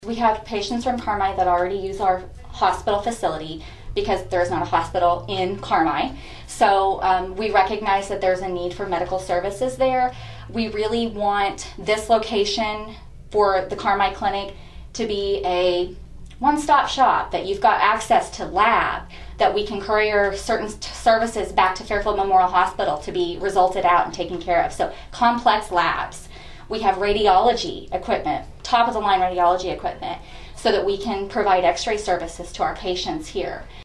We have patients from Carmi that already use our hospital facility because there's not a hospital in Carmi. So we recognize that there's a need for medical services there. We really want this location for the Carmi Clinic to be a one-stop shop, that you've got access to lab, that we can courier certain services back to Fairfield Memorial Hospital to be resulted out and taken care of. So complex labs. We have radiology equipment, top-of-the-line radiology equipment, so that we can provide x-ray services to our patients here.